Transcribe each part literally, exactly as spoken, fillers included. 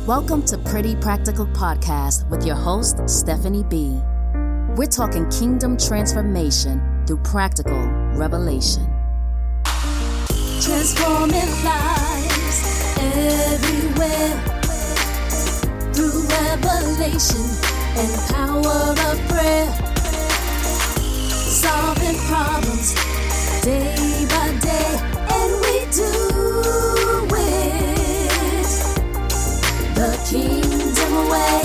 Welcome to Pretty Practical Podcast with your host, Stephanie B. We're talking kingdom transformation through practical revelation. Transforming lives everywhere through revelation and power of prayer. Solving problems day by day, and we do it the kingdom way.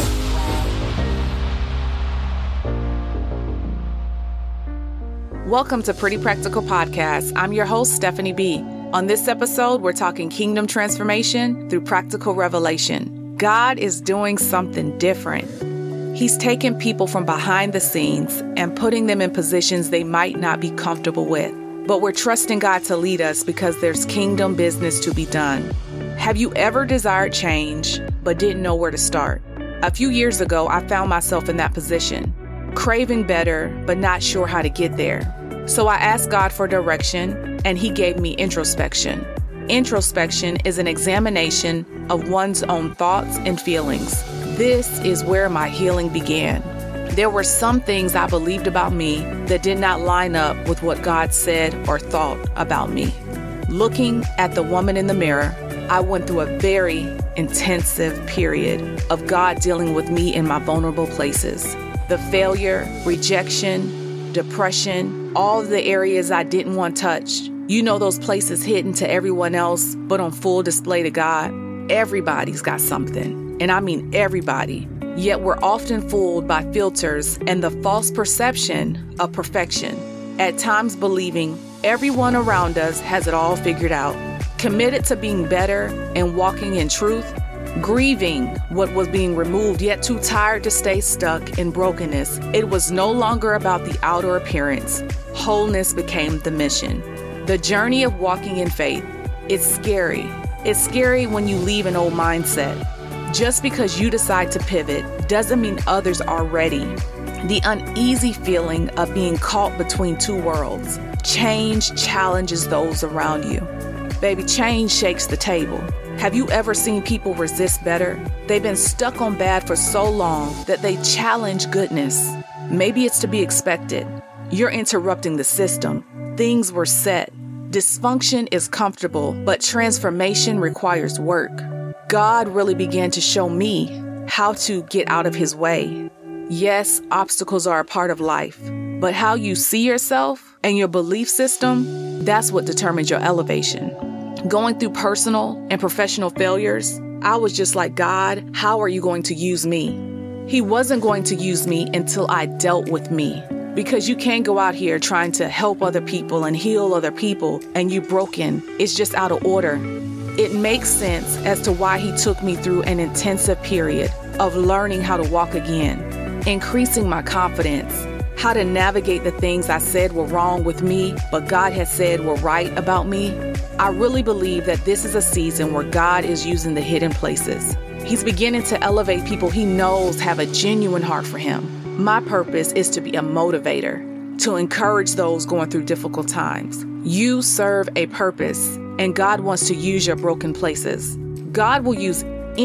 Welcome to Pretty Practical Podcast. I'm your host, Stephanie B. On this episode, we're talking kingdom transformation through practical revelation. God is doing something different. He's taking people from behind the scenes and putting them in positions they might not be comfortable with. But we're trusting God to lead us because there's kingdom business to be done. Have you ever desired change but didn't know where to start? A few years ago, I found myself in that position, craving better but not sure how to get there. So I asked God for direction, and He gave me introspection. Introspection is an examination of one's own thoughts and feelings. This is where my healing began. There were some things I believed about me that did not line up with what God said or thought about me. Looking at the woman in the mirror, I went through a very intensive period of God dealing with me in my vulnerable places. The failure, rejection, depression, all of the areas I didn't want touched. You know, those places hidden to everyone else, but on full display to God. Everybody's got something, and I mean everybody. Yet we're often fooled by filters and the false perception of perfection, at times believing everyone around us has it all figured out, committed to being better and walking in truth, grieving what was being removed, yet too tired to stay stuck in brokenness. It was no longer about the outer appearance. Wholeness became the mission. The journey of walking in faith, it's scary. It's scary when you leave an old mindset. Just because you decide to pivot doesn't mean others are ready. The uneasy feeling of being caught between two worlds. Change challenges those around you. Baby, change shakes the table. Have you ever seen people resist better? They've been stuck on bad for so long that they challenge goodness. Maybe it's to be expected. You're interrupting the system. Things were set. Dysfunction is comfortable, but transformation requires work. God really began to show me how to get out of His way. Yes, obstacles are a part of life, but how you see yourself and your belief system, that's what determines your elevation. Going through personal and professional failures, I was just like, God, how are you going to use me? He wasn't going to use me until I dealt with me. Because you can't go out here trying to help other people and heal other people and you broken. It's just out of order. It makes sense as to why He took me through an intensive period of learning how to walk again, increasing my confidence, how to navigate the things I said were wrong with me, but God has said were right about me. I really believe that this is a season where God is using the hidden places. He's beginning to elevate people He knows have a genuine heart for Him. My purpose is to be a motivator, to encourage those going through difficult times. You serve a purpose, and God wants to use your broken places. God will use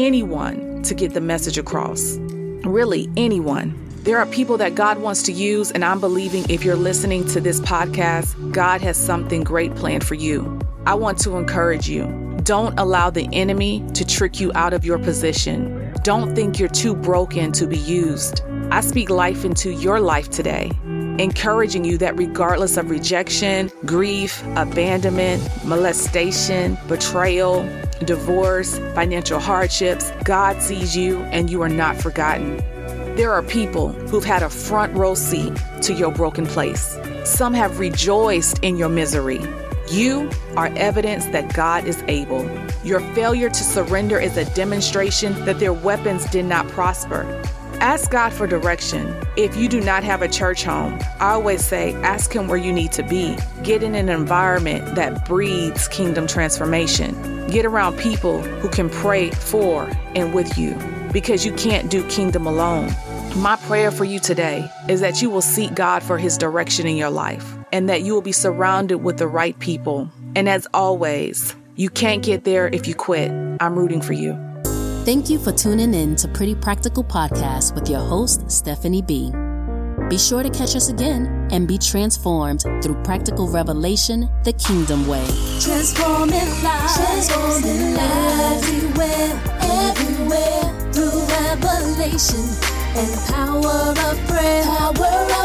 anyone to get the message across. Really, anyone. There are people that God wants to use, and I'm believing if you're listening to this podcast, God has something great planned for you. I want to encourage you. Don't allow the enemy to trick you out of your position. Don't think you're too broken to be used. I speak life into your life today, encouraging you that regardless of rejection, grief, abandonment, molestation, betrayal, divorce, financial hardships, God sees you and you are not forgotten. There are people who've had a front row seat to your broken place. Some have rejoiced in your misery. You are evidence that God is able. Your failure to surrender is a demonstration that their weapons did not prosper. Ask God for direction. If you do not have a church home, I always say, ask Him where you need to be. Get in an environment that breeds kingdom transformation. Get around people who can pray for and with you, because you can't do kingdom alone. My prayer for you today is that you will seek God for His direction in your life, and that you will be surrounded with the right people. And as always, you can't get there if you quit. I'm rooting for you. Thank you for tuning in to Pretty Practical Podcast with your host, Stephanie B. Be sure to catch us again and be transformed through practical revelation, the kingdom way. Transforming lives, transforming lives everywhere, everywhere, through revelation and power of prayer, power of